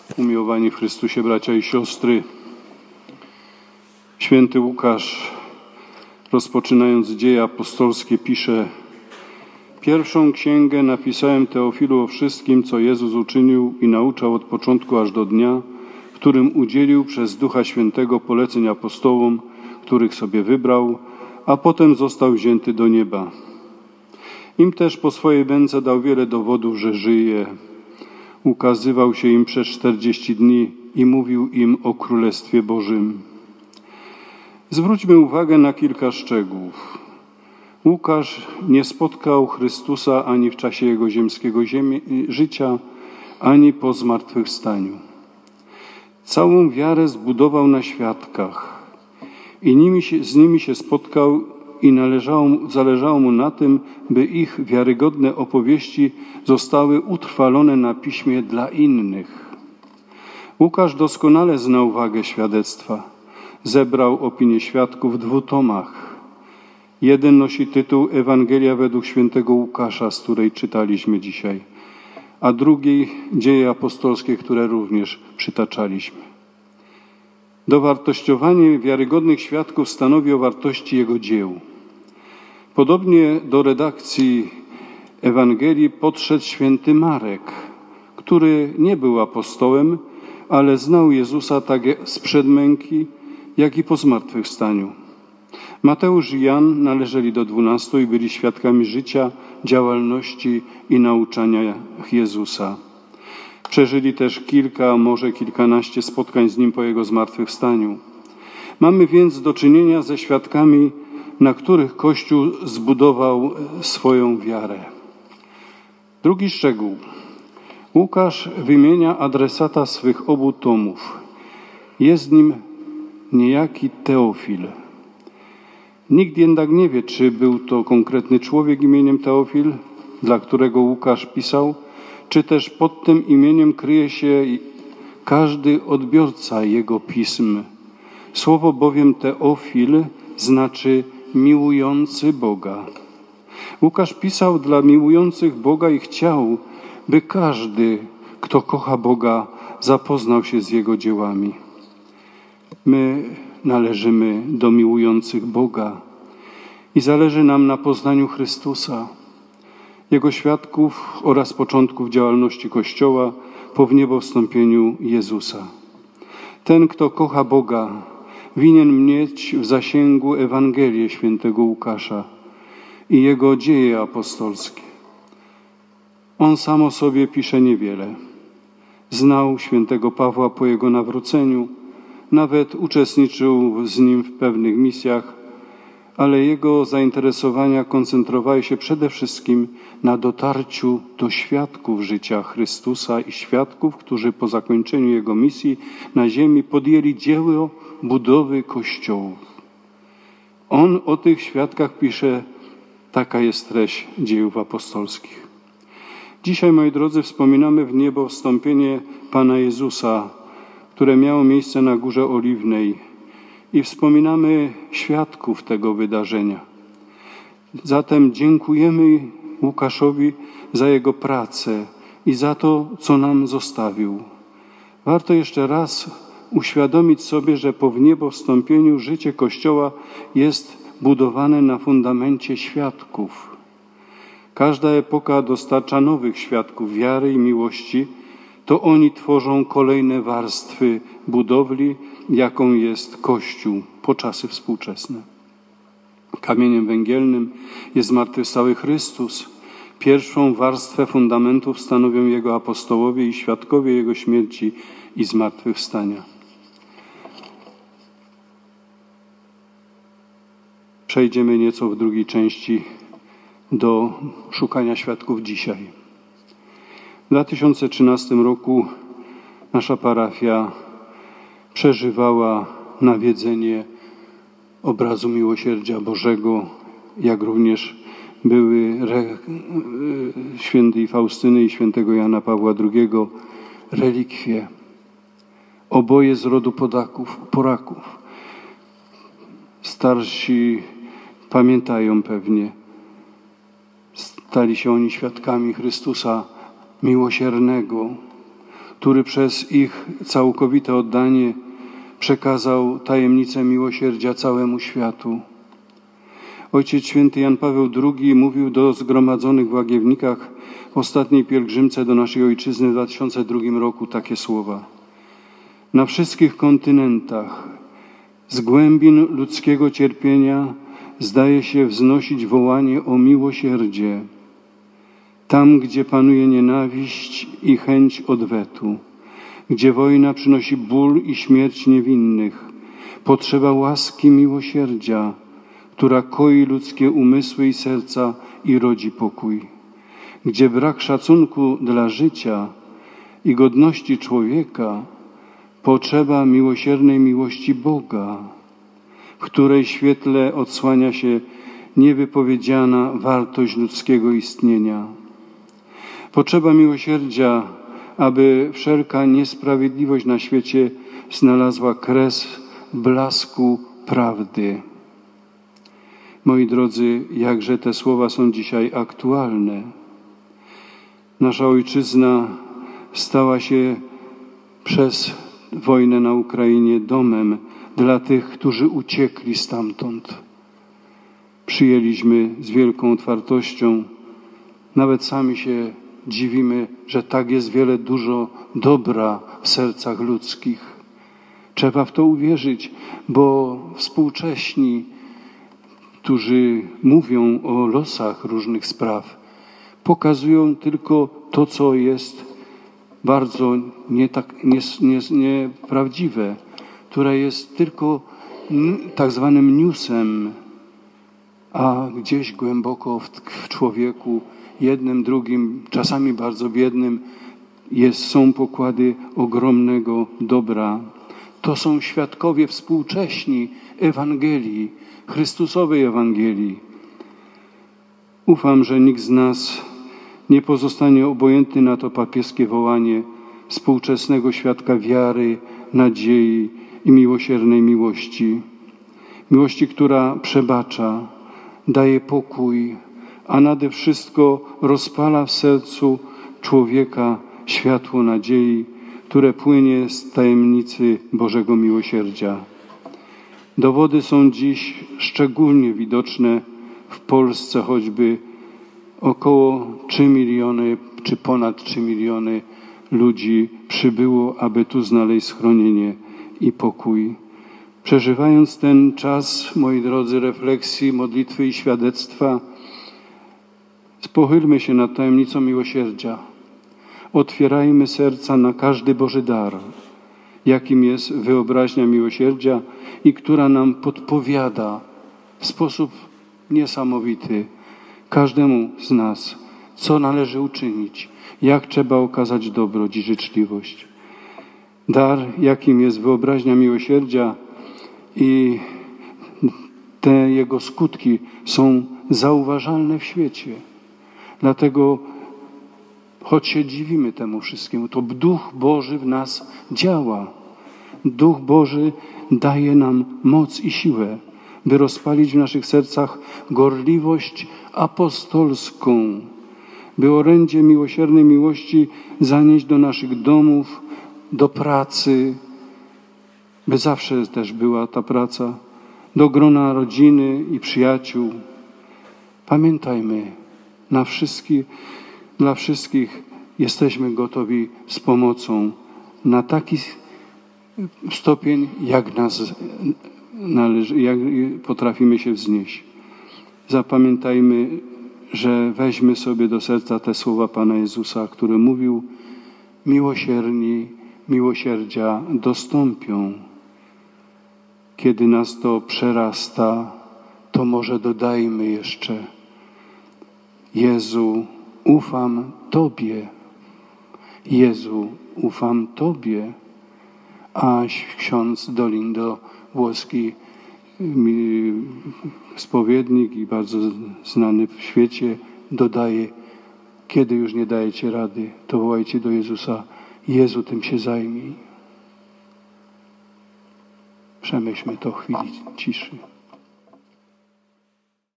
Umiłowani w Chrystusie bracia i siostry, święty Łukasz, rozpoczynając dzieje apostolskie, pisze: Pierwszą księgę napisałem Teofilu o wszystkim, co Jezus uczynił i nauczał od początku aż do dnia, w którym udzielił przez Ducha Świętego poleceń apostołom, których sobie wybrał, a potem został wzięty do nieba. Im też po swojej męce dał wiele dowodów, że żyje. Ukazywał się im przez 40 dni i mówił im o Królestwie Bożym. Zwróćmy uwagę na kilka szczegółów. Łukasz nie spotkał Chrystusa ani w czasie Jego ziemskiego życia, ani po zmartwychwstaniu. Całą wiarę zbudował na świadkach i z nimi się spotkał i zależało mu na tym, by ich wiarygodne opowieści zostały utrwalone na piśmie dla innych. Łukasz doskonale znał wagę świadectwa. Zebrał opinię świadków w 2 tomach. Jeden nosi tytuł Ewangelia według świętego Łukasza, z której czytaliśmy dzisiaj, a drugi Dzieje apostolskie, które również przytaczaliśmy. Dowartościowanie wiarygodnych świadków stanowi o wartości jego dzieł. Podobnie do redakcji Ewangelii podszedł święty Marek, który nie był apostołem, ale znał Jezusa tak sprzed męki, jak i po zmartwychwstaniu. Mateusz i Jan należeli do 12 i byli świadkami życia, działalności i nauczania Jezusa. Przeżyli też kilka, a może kilkanaście spotkań z Nim po Jego zmartwychwstaniu. Mamy więc do czynienia ze świadkami, na których Kościół zbudował swoją wiarę. Drugi szczegół. Łukasz wymienia adresata swych obu tomów. Jest nim niejaki Teofil. Nikt jednak nie wie, czy był to konkretny człowiek imieniem Teofil, dla którego Łukasz pisał, czy też pod tym imieniem kryje się każdy odbiorca jego pism. Słowo bowiem Teofil znaczy miłujący Boga. Łukasz pisał dla miłujących Boga i chciał, by każdy, kto kocha Boga, zapoznał się z Jego dziełami. My należymy do miłujących Boga i zależy nam na poznaniu Chrystusa, Jego świadków oraz początków działalności Kościoła po wniebowstąpieniu Jezusa. Ten, kto kocha Boga, winien mieć w zasięgu Ewangelię świętego Łukasza i jego dzieje apostolskie. On sam o sobie pisze niewiele. Znał świętego Pawła po jego nawróceniu, nawet uczestniczył z nim w pewnych misjach, ale jego zainteresowania koncentrowały się przede wszystkim na dotarciu do świadków życia Chrystusa i świadków, którzy po zakończeniu jego misji na ziemi podjęli dzieło budowy kościołów. On o tych świadkach pisze, taka jest treść dziejów apostolskich. Dzisiaj, moi drodzy, wspominamy w niebo wstąpienie Pana Jezusa, które miało miejsce na Górze Oliwnej i wspominamy świadków tego wydarzenia. Zatem dziękujemy Łukaszowi za jego pracę i za to, co nam zostawił. Warto jeszcze raz uświadomić sobie, że po wniebowstąpieniu życie Kościoła jest budowane na fundamencie świadków. Każda epoka dostarcza nowych świadków wiary i miłości. To oni tworzą kolejne warstwy budowli, jaką jest Kościół po czasy współczesne. Kamieniem węgielnym jest zmartwychwstały Chrystus. Pierwszą warstwę fundamentów stanowią Jego apostołowie i świadkowie Jego śmierci i zmartwychwstania. Przejdziemy nieco w drugiej części do szukania świadków dzisiaj. W 2013 roku nasza parafia przeżywała nawiedzenie obrazu miłosierdzia Bożego, jak również były świętej Faustyny i świętego Jana Pawła II relikwie. Oboje z rodu Poraków. Starsi pamiętają pewnie. Stali się oni świadkami Chrystusa miłosiernego, który przez ich całkowite oddanie przekazał tajemnicę miłosierdzia całemu światu. Ojciec święty Jan Paweł II mówił do zgromadzonych w Łagiewnikach w ostatniej pielgrzymce do naszej ojczyzny w 2002 roku takie słowa. Na wszystkich kontynentach z głębin ludzkiego cierpienia zdaje się wznosić wołanie o miłosierdzie. Tam, gdzie panuje nienawiść i chęć odwetu, gdzie wojna przynosi ból i śmierć niewinnych, potrzeba łaski miłosierdzia, która koi ludzkie umysły i serca i rodzi pokój. Gdzie brak szacunku dla życia i godności człowieka, potrzeba miłosiernej miłości Boga, w której świetle odsłania się niewypowiedziana wartość ludzkiego istnienia. Potrzeba miłosierdzia, aby wszelka niesprawiedliwość na świecie znalazła kres blasku prawdy. Moi drodzy, jakże te słowa są dzisiaj aktualne. Nasza ojczyzna stała się przez wojnę na Ukrainie domem dla tych, którzy uciekli stamtąd. Przyjęliśmy z wielką otwartością. Nawet sami się dziwimy, że tak jest dużo dobra w sercach ludzkich. Trzeba w to uwierzyć, bo współcześni, którzy mówią o losach różnych spraw, pokazują tylko to, co jest bardzo nieprawdziwe, które jest tylko tak zwanym newsem, a gdzieś głęboko w człowieku, jednym, drugim, czasami bardzo biednym, są pokłady ogromnego dobra. To są świadkowie współcześni Ewangelii, Chrystusowej Ewangelii. Ufam, że nikt z nas nie pozostanie obojętny na to papieskie wołanie współczesnego świadka wiary, nadziei i miłosiernej miłości. Miłości, która przebacza, daje pokój, a nade wszystko rozpala w sercu człowieka światło nadziei, które płynie z tajemnicy Bożego miłosierdzia. Dowody są dziś szczególnie widoczne w Polsce, choćby około 3 miliony czy ponad 3 miliony ludzi przybyło, aby tu znaleźć schronienie i pokój. Przeżywając ten czas, moi drodzy, refleksji, modlitwy i świadectwa, pochylmy się nad tajemnicą miłosierdzia. Otwierajmy serca na każdy Boży dar, jakim jest wyobraźnia miłosierdzia i która nam podpowiada w sposób niesamowity każdemu z nas, co należy uczynić, jak trzeba okazać dobroć i życzliwość. Dar, jakim jest wyobraźnia miłosierdzia i te jego skutki są zauważalne w świecie. Dlatego, choć się dziwimy temu wszystkiemu, to Duch Boży w nas działa. Duch Boży daje nam moc i siłę, by rozpalić w naszych sercach gorliwość apostolską, by orędzie miłosiernej miłości zanieść do naszych domów, do pracy, by zawsze też była ta praca, do grona rodziny i przyjaciół. Pamiętajmy, dla wszystkich jesteśmy gotowi z pomocą na taki stopień, jak nas należy, jak potrafimy się wznieść. Zapamiętajmy, że weźmy sobie do serca te słowa Pana Jezusa, który mówił: miłosierni miłosierdzia dostąpią. Kiedy nas to przerasta, to może dodajmy jeszcze: Jezu, ufam Tobie. Jezu, ufam Tobie. A ksiądz Dolindo, włoski spowiednik i bardzo znany w świecie, dodaje: kiedy już nie dajecie rady, to wołajcie do Jezusa: Jezu, tym się zajmij. Przemyślmy to w chwili ciszy.